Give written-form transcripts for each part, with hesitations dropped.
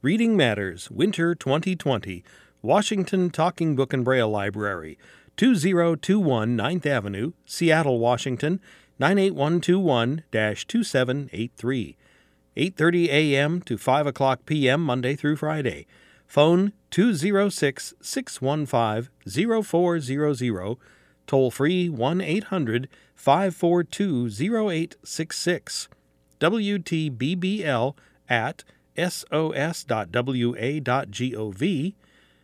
Reading Matters, Winter 2020, Washington Talking Book and Braille Library, 2021 9th Avenue, Seattle, Washington, 98121-2783. 8:30 a.m. to 5 o'clock p.m. Monday through Friday. Phone 206-615-0400, toll free 1-800-542-0866. WTBBL at sos.wa.gov,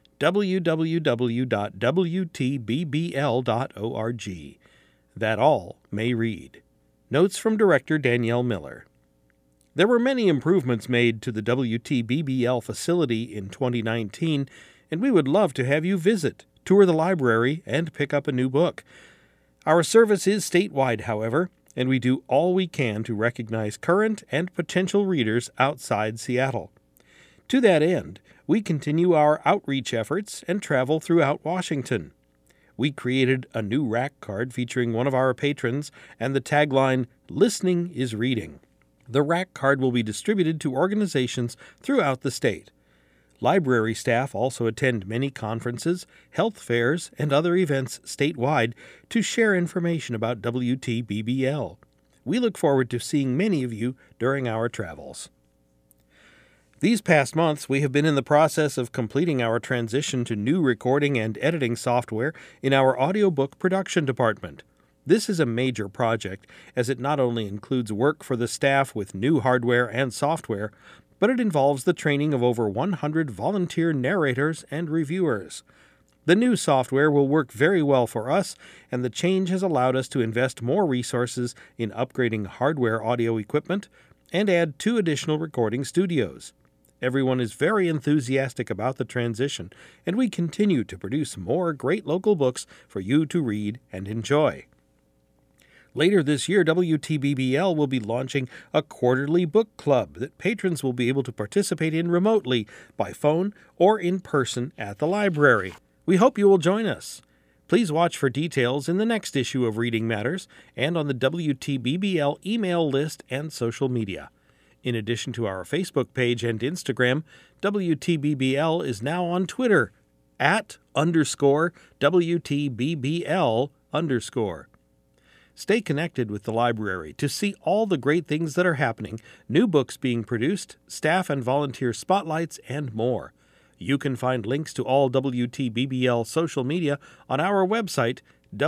www.wtbbl.org. That all may read. Notes from Director Danielle Miller. There were many improvements made to the WTBBL facility in 2019, and we would love to have you visit, tour the library, and pick up a new book. Our service is statewide, however, and we do all we can to recognize current and potential readers outside Seattle. To that end, we continue our outreach efforts and travel throughout Washington. We created a new rack card featuring one of our patrons and the tagline, "Listening is Reading." The rack card will be distributed to organizations throughout the state. Library staff also attend many conferences, health fairs, and other events statewide to share information about WTBBL. We look forward to seeing many of you during our travels. These past months, we have been in the process of completing our transition to new recording and editing software in our audiobook production department. This is a major project, as it not only includes work for the staff with new hardware and software, but it involves the training of over 100 volunteer narrators and reviewers. The new software will work very well for us, and the change has allowed us to invest more resources in upgrading hardware audio equipment and add 2 additional recording studios. Everyone is very enthusiastic about the transition, and we continue to produce more great local books for you to read and enjoy. Later this year, WTBBL will be launching a quarterly book club that patrons will be able to participate in remotely by phone or in person at the library. We hope you will join us. Please watch for details in the next issue of Reading Matters and on the WTBBL email list and social media. In addition to our Facebook page and Instagram, WTBBL is now on Twitter @_WTBBL_. Stay connected with the library to see all the great things that are happening, new books being produced, staff and volunteer spotlights, and more. You can find links to all WTBBL social media on our website,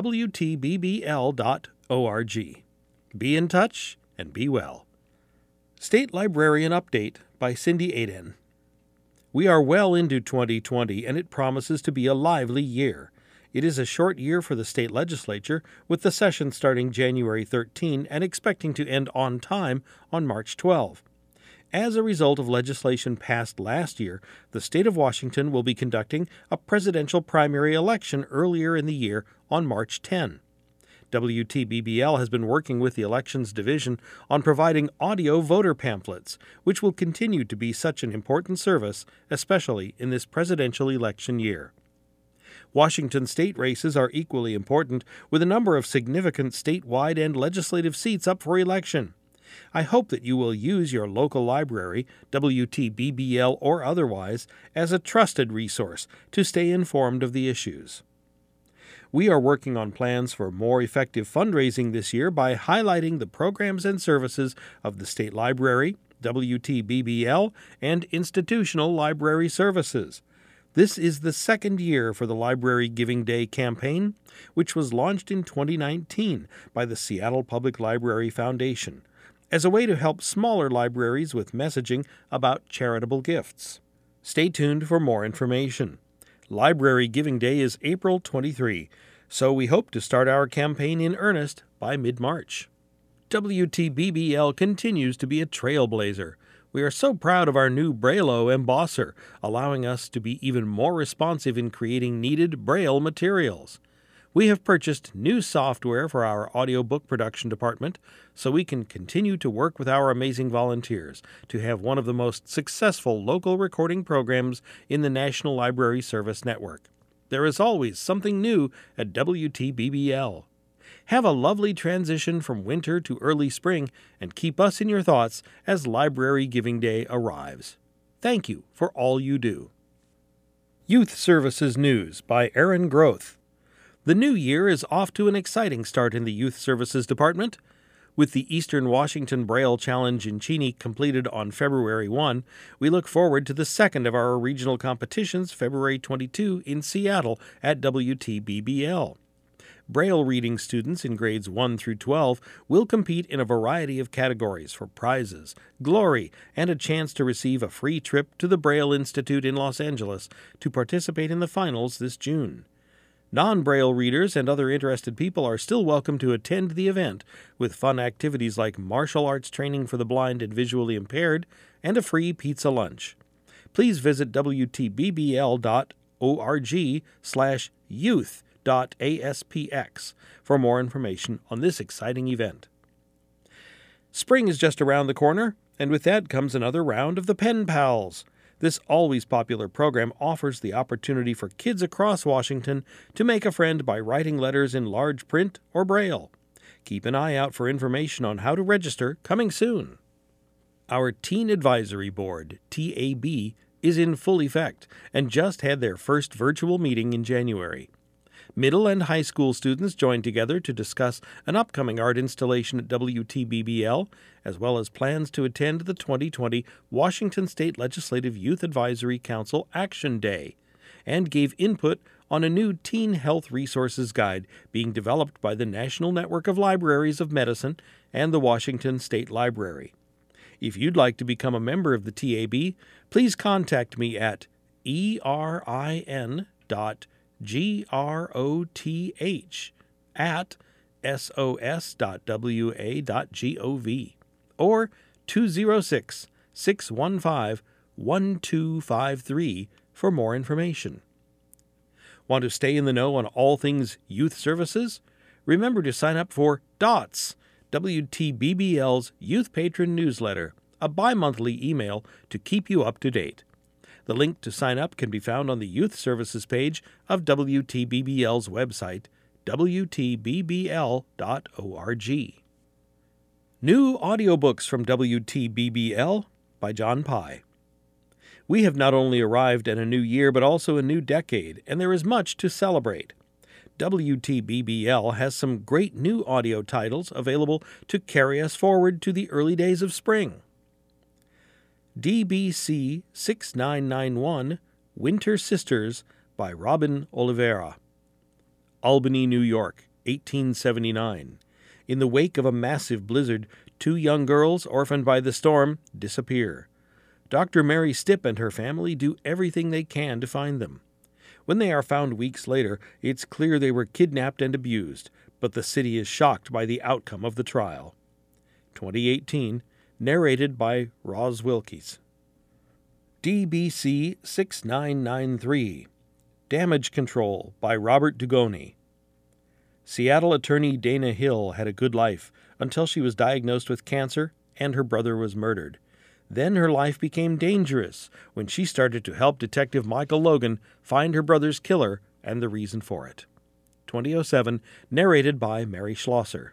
wtbbl.org. Be in touch and be well. State Librarian Update by Cindy Aden. We are well into 2020, and it promises to be a lively year. It is a short year for the state legislature, with the session starting January 13 and expecting to end on time on March 12. As a result of legislation passed last year, the state of Washington will be conducting a presidential primary election earlier in the year on March 10. WTBBL has been working with the Elections Division on providing audio voter pamphlets, which will continue to be such an important service, especially in this presidential election year. Washington state races are equally important, with a number of significant statewide and legislative seats up for election. I hope that you will use your local library, WTBBL or otherwise, as a trusted resource to stay informed of the issues. We are working on plans for more effective fundraising this year by highlighting the programs and services of the State Library, WTBBL, and institutional library services. This is the second year for the Library Giving Day campaign, which was launched in 2019 by the Seattle Public Library Foundation, as a way to help smaller libraries with messaging about charitable gifts. Stay tuned for more information. Library Giving Day is April 23, so we hope to start our campaign in earnest by mid-March. WTBBL continues to be a trailblazer. We are so proud of our new Braille embosser, allowing us to be even more responsive in creating needed Braille materials. We have purchased new software for our audiobook production department so we can continue to work with our amazing volunteers to have one of the most successful local recording programs in the National Library Service Network. There is always something new at WTBBL. Have a lovely transition from winter to early spring and keep us in your thoughts as Library Giving Day arrives. Thank you for all you do. Youth Services News by Aaron Groth. The new year is off to an exciting start in the Youth Services Department. With the Eastern Washington Braille Challenge in Cheney completed on February 1, we look forward to the second of our regional competitions, February 22, in Seattle at WTBBL. Braille reading students in grades 1 through 12 will compete in a variety of categories for prizes, glory, and a chance to receive a free trip to the Braille Institute in Los Angeles to participate in the finals this June. Non-Braille readers and other interested people are still welcome to attend the event, with fun activities like martial arts training for the blind and visually impaired and a free pizza lunch. Please visit wtbbl.org/youth.aspx for more information on this exciting event. Spring is just around the corner, and with that comes another round of the Pen Pals. This always popular program offers the opportunity for kids across Washington to make a friend by writing letters in large print or Braille. Keep an eye out for information on how to register coming soon. Our Teen Advisory Board, TAB, is in full effect and just had their first virtual meeting in January. Middle and high school students joined together to discuss an upcoming art installation at WTBBL, as well as plans to attend the 2020 Washington State Legislative Youth Advisory Council Action Day, and gave input on a new teen health resources guide being developed by the National Network of Libraries of Medicine and the Washington State Library. If you'd like to become a member of the TAB, please contact me at erin.groth@sos.wa.gov or 206-615-1253 for more information. Want to stay in the know on all things youth services? Remember to sign up for DOTS, WTBBL's Youth Patron Newsletter, a bi-monthly email to keep you up to date. The link to sign up can be found on the Youth Services page of WTBBL's website, wtbbl.org. New audiobooks from WTBBL by John Pye. We have not only arrived at a new year, but also a new decade, and there is much to celebrate. WTBBL has some great new audio titles available to carry us forward to the early days of spring. DBC 6991 Winter Sisters by Robin Oliveira. Albany, New York, 1879. In the wake of a massive blizzard, 2 young girls, orphaned by the storm, disappear. Dr. Mary Stipp and her family do everything they can to find them. When they are found weeks later, it's clear they were kidnapped and abused, but the city is shocked by the outcome of the trial. 2018, narrated by Roz Wilkes. DBC 6993 Damage Control by Robert Dugoni. Seattle attorney Dana Hill had a good life until she was diagnosed with cancer and her brother was murdered. Then her life became dangerous when she started to help Detective Michael Logan find her brother's killer and the reason for it. 2007, narrated by Mary Schlosser.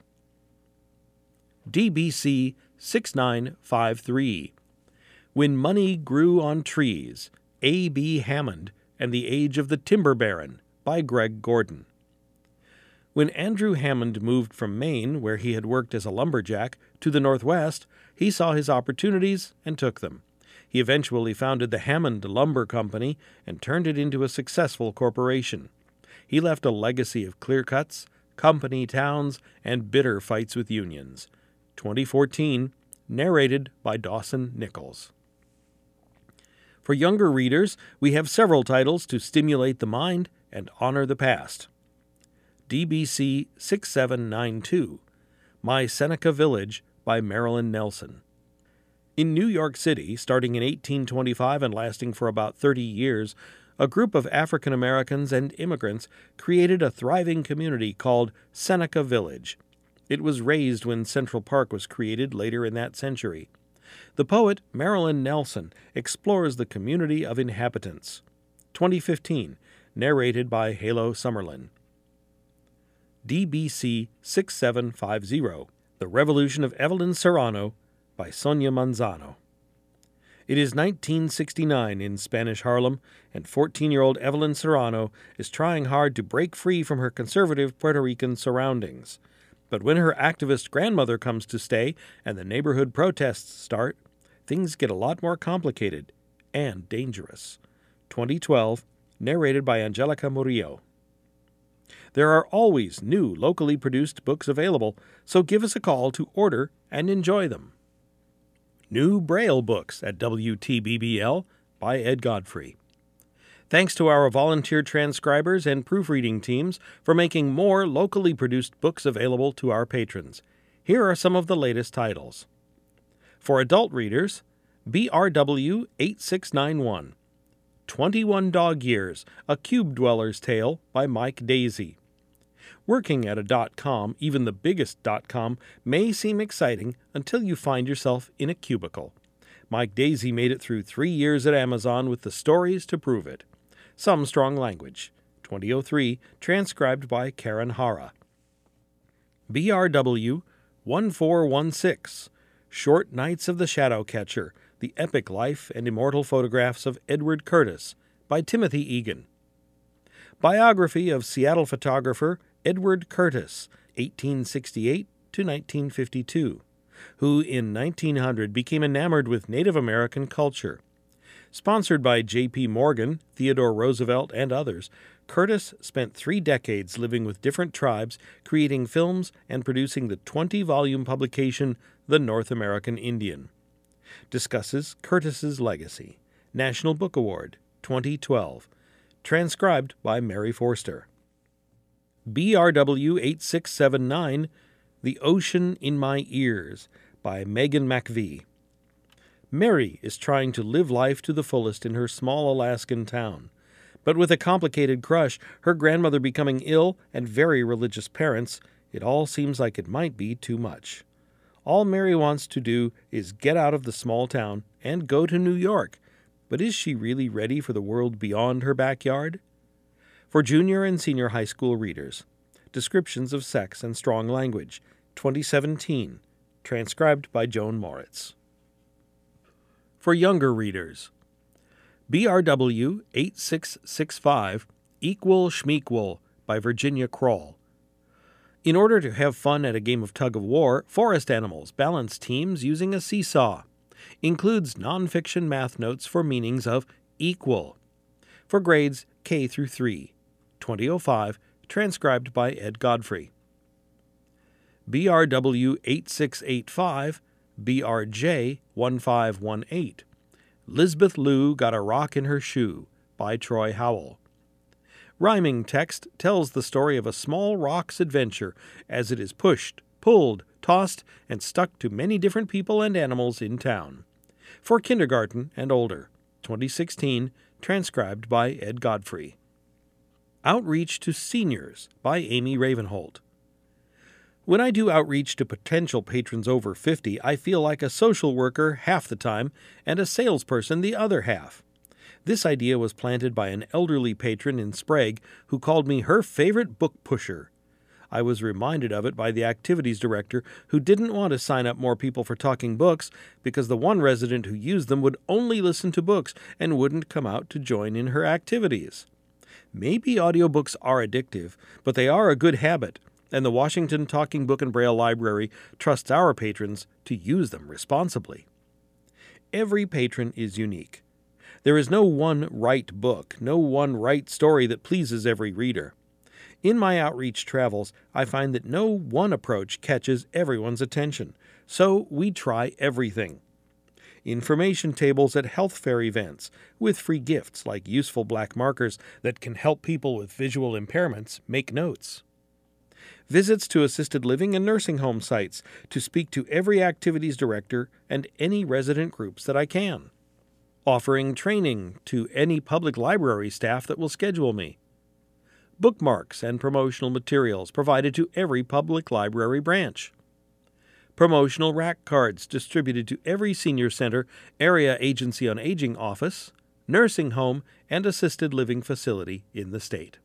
DBC 6953 When Money Grew on Trees, A.B. Hammond and the Age of the Timber Baron by Greg Gordon. When Andrew Hammond moved from Maine, where he had worked as a lumberjack, to the Northwest, he saw his opportunities and took them. He eventually founded the Hammond Lumber Company and turned it into a successful corporation. He left a legacy of clear cuts, company towns, and bitter fights with unions. 2014, narrated by Dawson Nichols. For younger readers, we have several titles to stimulate the mind and honor the past. DBC 6792, My Seneca Village by Marilyn Nelson. In New York City, starting in 1825 and lasting for about 30 years, a group of African Americans and immigrants created a thriving community called Seneca Village. It was razed when Central Park was created later in that century. The poet Marilyn Nelson explores the community of inhabitants. 2015, narrated by Halo Summerlin. DBC 6750, The Revolution of Evelyn Serrano by Sonia Manzano. It is 1969 in Spanish Harlem, and 14-year-old Evelyn Serrano is trying hard to break free from her conservative Puerto Rican surroundings. But when her activist grandmother comes to stay and the neighborhood protests start, things get a lot more complicated and dangerous. 2012, narrated by Angelica Murillo. There are always new locally produced books available, so give us a call to order and enjoy them. New Braille books at WTBBL by Ed Godfrey. Thanks to our volunteer transcribers and proofreading teams for making more locally produced books available to our patrons. Here are some of the latest titles. For adult readers, BRW 8691. 21 Dog Years, A Cube Dweller's Tale by Mike Daisey. Working at a .com, even the biggest .com, may seem exciting until you find yourself in a cubicle. Mike Daisey made it through 3 years at Amazon with the stories to prove it. Some Strong Language, 2003, transcribed by Karen Hara. BRW 1416, Short Nights of the Shadowcatcher, The Epic Life and Immortal Photographs of Edward Curtis, by Timothy Egan. Biography of Seattle photographer Edward Curtis, 1868 to 1952, who in 1900 became enamored with Native American culture. Sponsored by J.P. Morgan, Theodore Roosevelt, and others, Curtis spent 3 decades living with different tribes, creating films and producing the 20-volume publication The North American Indian. Discusses Curtis's legacy. National Book Award, 2012. Transcribed by Mary Forster. BRW 8679, The Ocean in My Ears, by Megan McVie. Mary is trying to live life to the fullest in her small Alaskan town. But with a complicated crush, her grandmother becoming ill, and very religious parents, it all seems like it might be too much. All Mary wants to do is get out of the small town and go to New York. But is she really ready for the world beyond her backyard? For junior and senior high school readers, Descriptions of Sex and Strong Language, 2017, transcribed by Joan Moritz. For younger readers, BRW 8665, Equal Schmeequal, by Virginia Kroll. In order to have fun at a game of tug-of-war, forest animals balance teams using a seesaw. Includes nonfiction math notes for meanings of equal. For grades K through 3, 2005, transcribed by Ed Godfrey. BRW 8685, BRJ 1518. Lisbeth Lou Got a Rock in Her Shoe, by Troy Howell. Rhyming text tells the story of a small rock's adventure as it is pushed, pulled, tossed, and stuck to many different people and animals in town. For kindergarten and older, 2016, transcribed by Ed Godfrey. Outreach to Seniors, by Amy Ravenholt. When I do outreach to potential patrons over 50, I feel like a social worker half the time and a salesperson the other half. This idea was planted by an elderly patron in Sprague who called me her favorite book pusher. I was reminded of it by the activities director who didn't want to sign up more people for talking books because the one resident who used them would only listen to books and wouldn't come out to join in her activities. Maybe audiobooks are addictive, but they are a good habit, and the Washington Talking Book and Braille Library trusts our patrons to use them responsibly. Every patron is unique. There is no one right book, no one right story that pleases every reader. In my outreach travels, I find that no one approach catches everyone's attention, so we try everything. Information tables at health fair events, with free gifts like useful black markers that can help people with visual impairments make notes. Visits to assisted living and nursing home sites to speak to every activities director and any resident groups that I can. Offering training to any public library staff that will schedule me. Bookmarks and promotional materials provided to every public library branch. Promotional rack cards distributed to every senior center, area agency on aging office, nursing home, and assisted living facility in the state.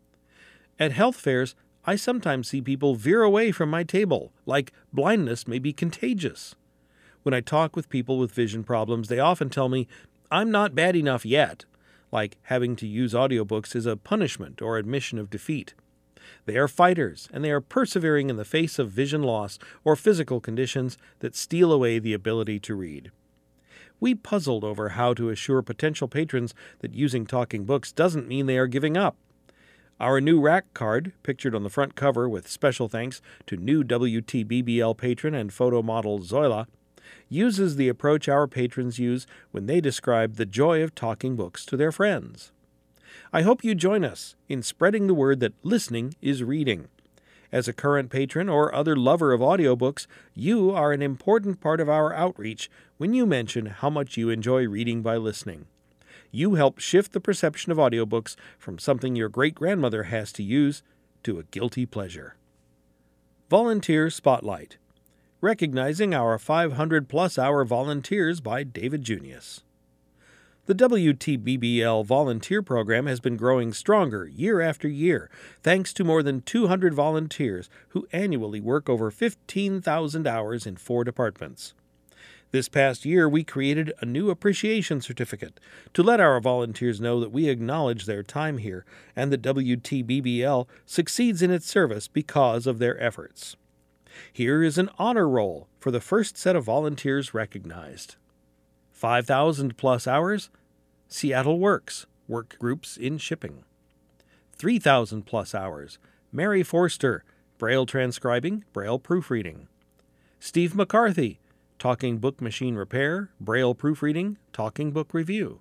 At health fairs, I sometimes see people veer away from my table, like blindness may be contagious. When I talk with people with vision problems, they often tell me, "I'm not bad enough yet," like having to use audiobooks is a punishment or admission of defeat. They are fighters, and they are persevering in the face of vision loss or physical conditions that steal away the ability to read. We puzzled over how to assure potential patrons that using talking books doesn't mean they are giving up. Our new rack card, pictured on the front cover with special thanks to new WTBBL patron and photo model Zoila, uses the approach our patrons use when they describe the joy of talking books to their friends. I hope you join us in spreading the word that listening is reading. As a current patron or other lover of audiobooks, you are an important part of our outreach when you mention how much you enjoy reading by listening. You help shift the perception of audiobooks from something your great-grandmother has to use to a guilty pleasure. Volunteer Spotlight. Recognizing our 500-plus hour volunteers by David Junius. The WTBBL volunteer program has been growing stronger year after year, thanks to more than 200 volunteers who annually work over 15,000 hours in 4 departments. This past year, we created a new appreciation certificate to let our volunteers know that we acknowledge their time here and that WTBBL succeeds in its service because of their efforts. Here is an honor roll for the first set of volunteers recognized. 5,000-plus hours, Seattle Works, work groups in shipping. 3,000-plus hours, Mary Forster, Braille transcribing, Braille proofreading. Steve McCarthy, Talking Book Machine Repair, Braille Proofreading, Talking Book Review.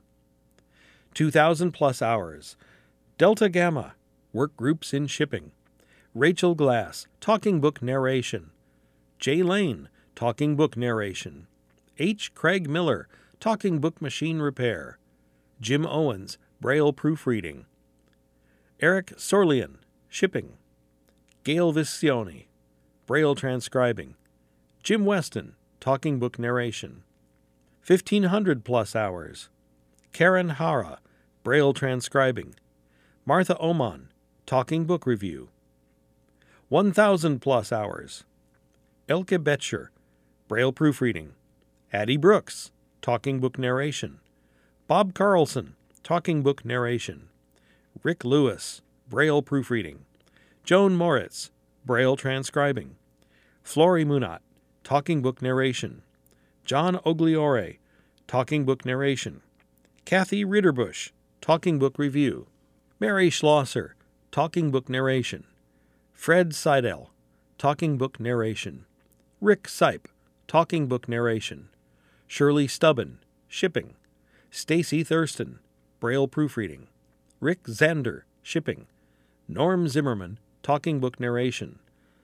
2,000-plus hours. Delta Gamma, Work Groups in Shipping. Rachel Glass, Talking Book Narration. Jay Lane, Talking Book Narration. H. Craig Miller, Talking Book Machine Repair. Jim Owens, Braille Proofreading. Eric Sorlian, Shipping. Gail Viscioni, Braille Transcribing. Jim Weston, Talking Book Narration. 1,500-plus hours. Karen Hara, Braille Transcribing. Martha Oman, Talking Book Review. 1,000-plus hours. Elke Betcher, Braille Proofreading. Addie Brooks, Talking Book Narration. Bob Carlson, Talking Book Narration. Rick Lewis, Braille Proofreading. Joan Moritz, Braille Transcribing. Flory Munat, Talking Book Narration. John Ogliore, Talking Book Narration. Kathy Ritterbush, Talking Book Review. Mary Schlosser, Talking Book Narration. Fred Seidel, Talking Book Narration. Rick Sipe, Talking Book Narration. Shirley Stubben, Shipping. Stacy Thurston, Braille Proofreading. Rick Zander, Shipping. Norm Zimmerman, Talking Book Narration.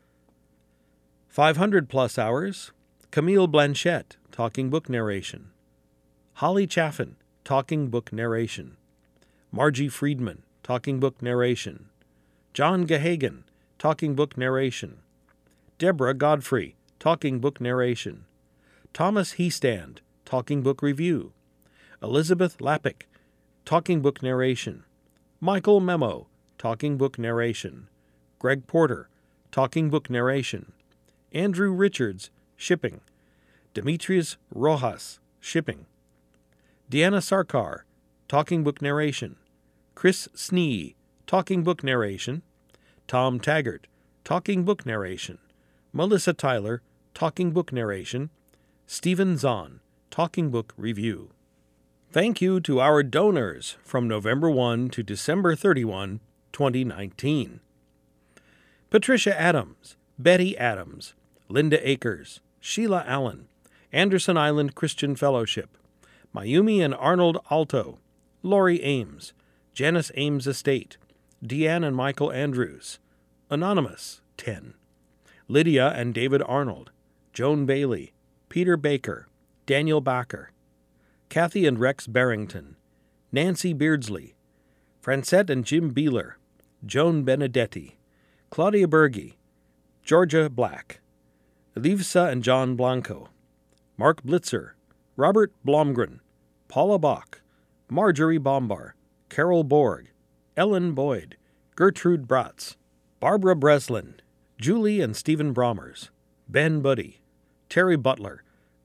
500-plus hours. Camille Blanchette, Talking Book Narration. Holly Chaffin, Talking Book Narration. Margie Friedman, Talking Book Narration. John Gahagan, Talking Book Narration. Deborah Godfrey, Talking Book Narration. Thomas Heestand, Talking Book Review. Elizabeth Lappick, Talking Book Narration. Michael Memo, Talking Book Narration. Greg Porter, Talking Book Narration. Andrew Richards, Shipping. Demetrius Rojas, Shipping. Deanna Sarkar, Talking Book Narration. Chris Snee, Talking Book Narration. Tom Taggart, Talking Book Narration. Melissa Tyler, Talking Book Narration. Stephen Zahn, Talking Book Review. Thank you to our donors from November 1 to December 31, 2019. Patricia Adams, Betty Adams, Linda Akers, Sheila Allen, Anderson Island Christian Fellowship, Mayumi and Arnold Alto, Lori Ames, Janice Ames Estate, Deanne and Michael Andrews, Anonymous, 10, Lydia and David Arnold, Joan Bailey, Peter Baker, Daniel Bacher, Kathy and Rex Barrington, Nancy Beardsley, Francette and Jim Beeler, Joan Benedetti, Claudia Berge, Georgia Black, Elivsa and John Blanco, Mark Blitzer, Robert Blomgren, Paula Bach, Marjorie Bombar, Carol Borg, Ellen Boyd, Gertrude Bratz, Barbara Breslin, Julie and Stephen Bromers, Ben Buddy, Terry Butler,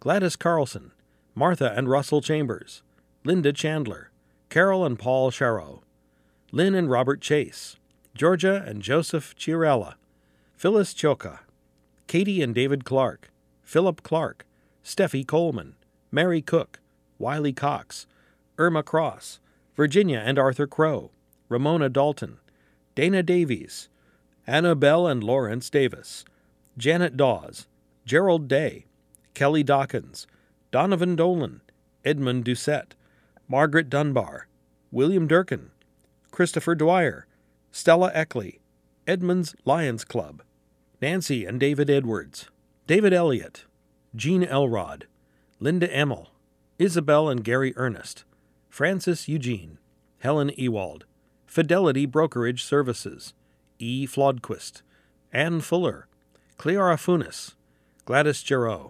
Gladys Carlson, Martha and Russell Chambers, Linda Chandler, Carol and Paul Sharrow, Lynn and Robert Chase, Georgia and Joseph Chiarella, Phyllis Choka, Katie and David Clark, Philip Clark, Steffi Coleman, Mary Cook, Wiley Cox, Irma Cross, Virginia and Arthur Crow, Ramona Dalton, Dana Davies, Annabelle and Lawrence Davis, Janet Dawes, Gerald Day, Kelly Dawkins, Donovan Dolan, Edmund Doucette, Margaret Dunbar, William Durkin, Christopher Dwyer, Stella Eckley, Edmonds Lions Club, Nancy and David Edwards, David Elliott, Jean Elrod, Linda Emmel, Isabel and Gary Ernest, Francis Eugene, Helen Ewald, Fidelity Brokerage Services, E. Flodquist, Ann Fuller, Cleara Funes, Gladys Giroux,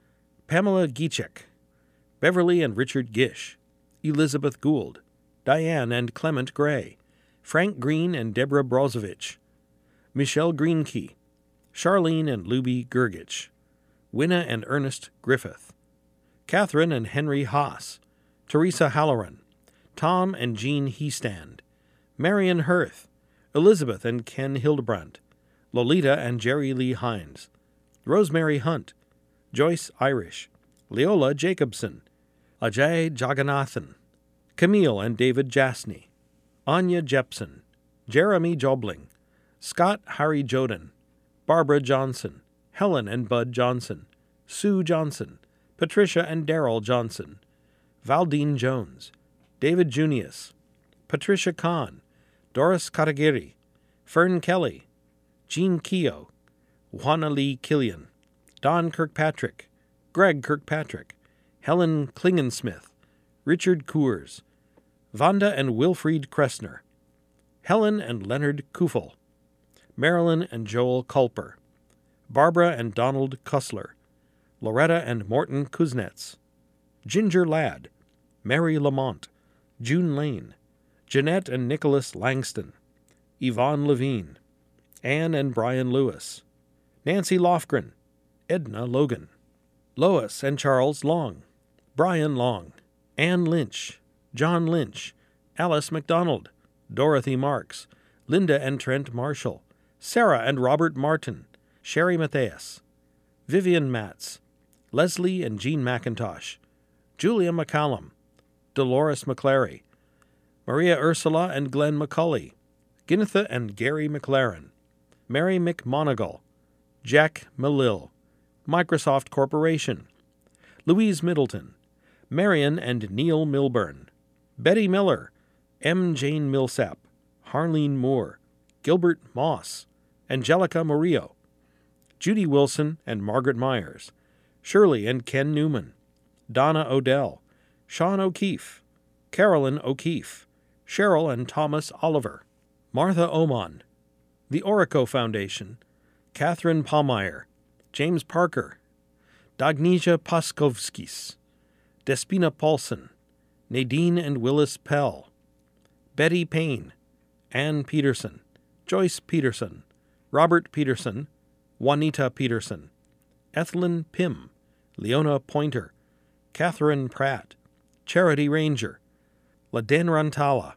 Pamela Giechek, Beverly and Richard Gish, Elizabeth Gould, Diane and Clement Gray, Frank Green and Deborah Brozovich, Michelle Greenkey, Charlene and Luby Gergich, Winna and Ernest Griffith, Catherine and Henry Haas, Teresa Halloran, Tom and Jean Heestand, Marion Hirth, Elizabeth and Ken Hildebrandt, Lolita and Jerry Lee Hines, Rosemary Hunt, Joyce Irish, Leola Jacobson, Ajay Jagannathan, Camille and David Jasny, Anya Jepson, Jeremy Jobling, Scott Harry Joden, Barbara Johnson, Helen and Bud Johnson, Sue Johnson, Patricia and Darrell Johnson, Valdine Jones, David Junius, Patricia Kahn, Doris Katagiri, Fern Kelly, Jean Keogh, Juana Lee Killian, Don Kirkpatrick, Greg Kirkpatrick, Helen Klingensmith, Richard Coors, Vanda and Wilfried Kressner, Helen and Leonard Kufel, Marilyn and Joel Culper, Barbara and Donald Kussler, Loretta and Morton Kuznets, Ginger Ladd, Mary Lamont, June Lane, Jeanette and Nicholas Langston, Yvonne Levine, Anne and Brian Lewis, Nancy Lofgren, Edna Logan, Lois and Charles Long, Brian Long, Ann Lynch, John Lynch, Alice MacDonald, Dorothy Marks, Linda and Trent Marshall, Sarah and Robert Martin, Sherry Matthias, Vivian Matz, Leslie and Jean McIntosh, Julia McCallum, Dolores McClary, Maria Ursula and Glenn McCulley, Ginitha and Gary McLaren, Mary McMonigal, Jack Malil, Microsoft Corporation, Louise Middleton, Marion and Neil Milburn, Betty Miller, M. Jane Millsap, Harleen Moore, Gilbert Moss, Angelica Murillo, Judy Wilson and Margaret Myers, Shirley and Ken Newman, Donna Odell, Sean O'Keefe, Carolyn O'Keefe, Cheryl and Thomas Oliver, Martha Oman, the Orico Foundation, Catherine Palmeyer, James Parker, Dagnesia Paskovskis, Despina Paulson, Nadine and Willis Pell, Betty Payne, Ann Peterson, Joyce Peterson, Robert Peterson, Juanita Peterson, Ethelyn Pym, Leona Pointer, Catherine Pratt, Charity Ranger, Laden Rantala,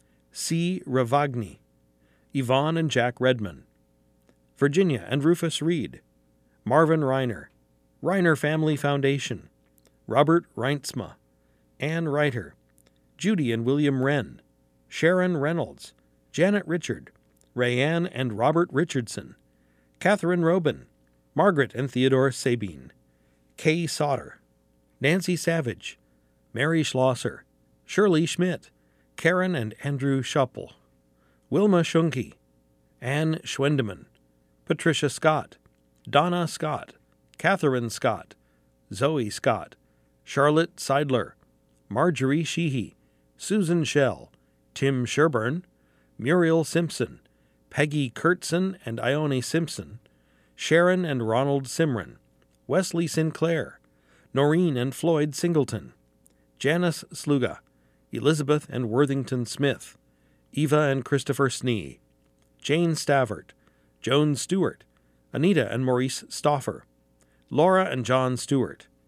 C. Ravagni, Yvonne and Jack Redman, Virginia and Rufus Reed, Marvin Reiner, Reiner Family Foundation, Robert Reinsma, Ann Reiter, Judy and William Wren, Sharon Reynolds, Janet Richard, Rayanne and Robert Richardson, Catherine Robin, Margaret and Theodore Sabine, Kay Sauter, Nancy Savage, Mary Schlosser, Shirley Schmidt, Karen and Andrew Schuppel, Wilma Schunke, Anne Schwendeman, Patricia Scott, Donna Scott, Catherine Scott, Zoe Scott, Charlotte Seidler, Marjorie Sheehy, Susan Schell, Tim Sherburne, Muriel Simpson, Peggy Kurtzen and Ione Simpson, Sharon and Ronald Simran, Wesley Sinclair, Noreen and Floyd Singleton, Janice Sluga, Elizabeth and Worthington Smith, Eva and Christopher Snee, Jane Stavert, Joan Stewart, Anita and Maurice Stoffer, Laura and John Stewart,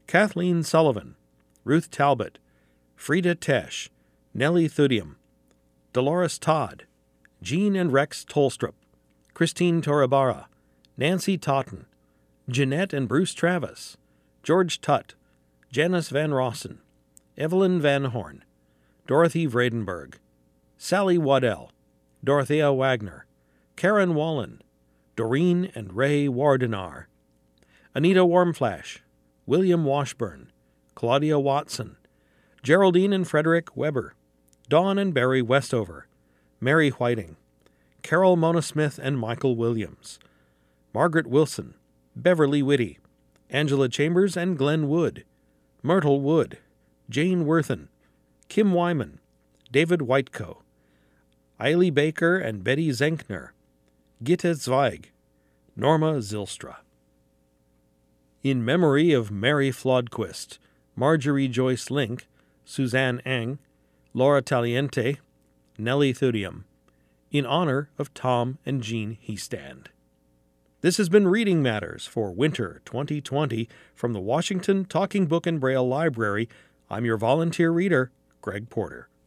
Kathleen Sullivan, Ruth Talbot, Frida Tesh, Nellie Thudium, Dolores Todd, Jean and Rex Tolstrup, Christine Torabara, Nancy Totten, Jeanette and Bruce Travis, George Tutt, Janice Van Rossen, Evelyn Van Horn, Dorothy Vredenberg, Sally Waddell, Dorothea Wagner, Karen Wallen, Doreen and Ray Wardenar, Anita Warmflash, William Washburn, Claudia Watson, Geraldine and Frederick Weber, Dawn and Barry Westover, Mary Whiting, Carol Mona Smith and Michael Williams, Margaret Wilson, Beverly Whitty, Angela Chambers and Glenn Wood, Myrtle Wood, Jane Worthen, Kim Wyman, David Whiteco, Eiley Baker and Betty Zenkner, Gitta Zweig, Norma Zylstra. In memory of Mary Flodquist, Marjorie Joyce Link, Suzanne Eng, Laura Taliente, Nellie Thudium. In honor of Tom and Jean Heestand. This has been Reading Matters for Winter 2020 from the Washington Talking Book and Braille Library. I'm your volunteer reader, Greg Porter.